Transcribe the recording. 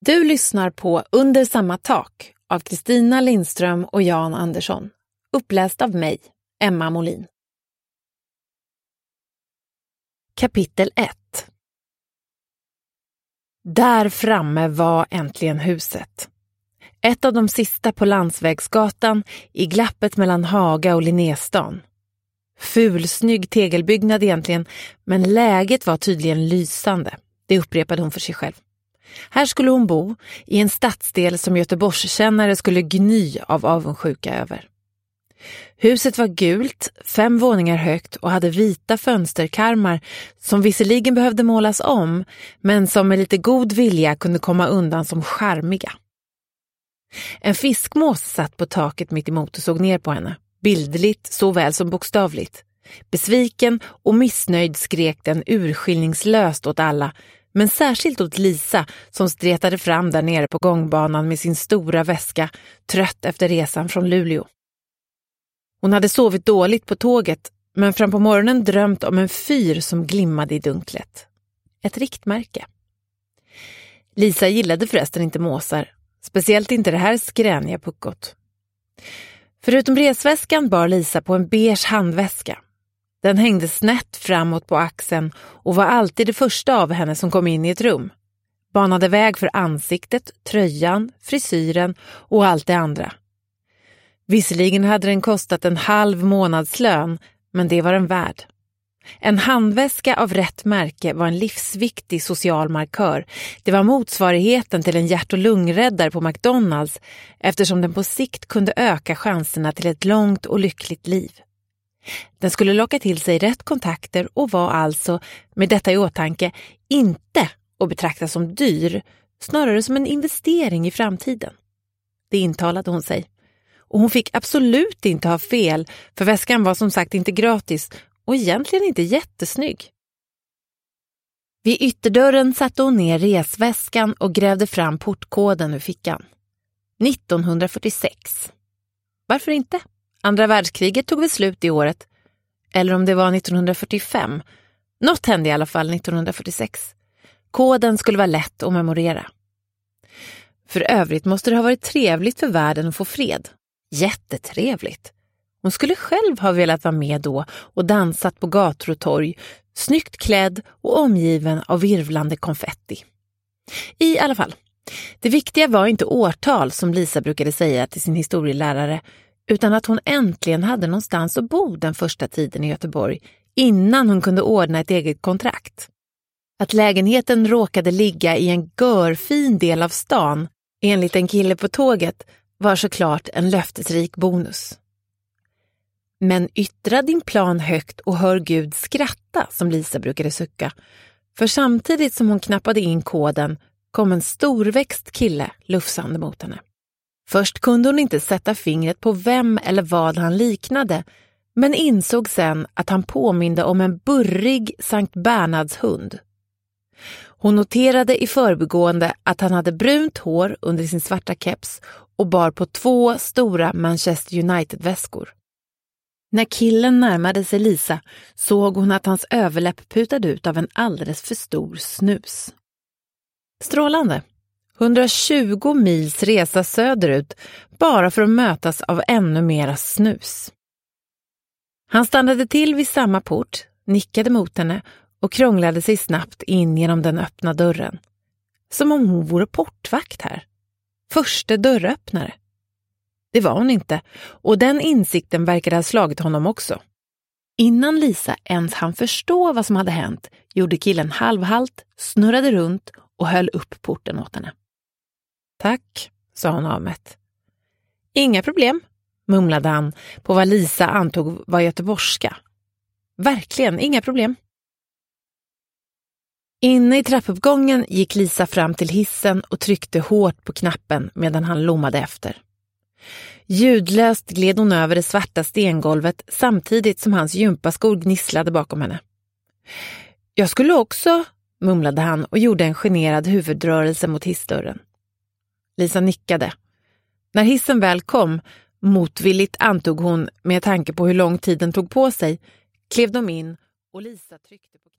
Du lyssnar på Under samma tak av Kristina Lindström och Jan Andersson. Uppläst av mig, Emma Molin. Kapitel 1. Där framme var äntligen huset. Ett av de sista på Landsvägsgatan i glappet mellan Haga och Linnéstan. Fulsnygg tegelbyggnad egentligen, men läget var tydligen lysande. Det upprepade hon för sig själv. Här skulle hon bo i en stadsdel som Göteborgskännare skulle gny av avundsjuka över. Huset var gult, 5 våningar högt och hade vita fönsterkarmar som visserligen behövde målas om, men som med lite god vilja kunde komma undan som charmiga. En fiskmås satt på taket mitt emot och såg ner på henne, bildligt såväl som bokstavligt. Besviken och missnöjd skrek den urskillningslöst åt alla, men särskilt åt Lisa som stretade fram där nere på gångbanan med sin stora väska, trött efter resan från Luleå. Hon hade sovit dåligt på tåget, men fram på morgonen drömt om en fyr som glimmade i dunklet. Ett riktmärke. Lisa gillade förresten inte måsar, speciellt inte det här skräniga puckot. Förutom resväskan bar Lisa på en beige handväska. Den hängde snett framåt på axeln och var alltid det första av henne som kom in i ett rum. Banade väg för ansiktet, tröjan, frisyren och allt det andra. Visserligen hade den kostat en halv månadslön, men det var den värd. En handväska av rätt märke var en livsviktig social markör. Det var motsvarigheten till en hjärt- och lungräddare på McDonalds eftersom den på sikt kunde öka chanserna till ett långt och lyckligt liv. Den skulle locka till sig rätt kontakter och var alltså, med detta i åtanke, inte att betrakta som dyr, snarare som en investering i framtiden. Det intalade hon sig. Och hon fick absolut inte ha fel, för väskan var som sagt inte gratis och egentligen inte jättesnygg. Vid ytterdörren satte hon ner resväskan och grävde fram portkoden ur fickan. 1946. Varför inte? Andra världskriget tog väl slut i året. Eller om det var 1945. Något hände i alla fall 1946. Koden skulle vara lätt att memorera. För övrigt måste det ha varit trevligt för världen att få fred. Jättetrevligt. Hon skulle själv ha velat vara med då och dansat på gator och torg, snyggt klädd och omgiven av virvlande konfetti. I alla fall, det viktiga var inte årtal som Lisa brukade säga till sin historielärare, utan att hon äntligen hade någonstans att bo den första tiden i Göteborg innan hon kunde ordna ett eget kontrakt. Att lägenheten råkade ligga i en görfin del av stan, enligt en kille på tåget, var såklart en löftesrik bonus. Men yttra din plan högt och hör Gud skratta, som Lisa brukade sucka. För samtidigt som hon knappade in koden kom en storväxt kille lufsande mot henne. Först kunde hon inte sätta fingret på vem eller vad han liknade, men insåg sen att han påminde om en burrig Sankt Bernhards hund. Hon noterade i förbigående att han hade brunt hår under sin svarta keps och bar på 2 stora Manchester United-väskor. När killen närmade sig Lisa såg hon att hans överläpp putade ut av en alldeles för stor snus. Strålande. 120 mils resa söderut bara för att mötas av ännu mera snus. Han stannade till vid samma port, nickade mot henne och krånglade sig snabbt in genom den öppna dörren. Som om hon vore portvakt här. Förste dörröppnare. Det var hon inte, och den insikten verkade ha slagit honom också. Innan Lisa ens hann förstå vad som hade hänt gjorde killen halvhalt, snurrade runt och höll upp porten åt henne. Tack, sa hon avmätt. Inga problem, mumlade han på vad Lisa antog var göteborgska. Verkligen, inga problem. Inne i trappuppgången gick Lisa fram till hissen och tryckte hårt på knappen medan han lommade efter. Ljudlöst gled hon över det svarta stengolvet samtidigt som hans gympaskor gnisslade bakom henne. Jag skulle också, mumlade han och gjorde en generad huvudrörelse mot hissdörren. Lisa nickade. När hissen väl kom, motvilligt antog hon med tanke på hur lång tiden tog på sig, klev de in och Lisa tryckte på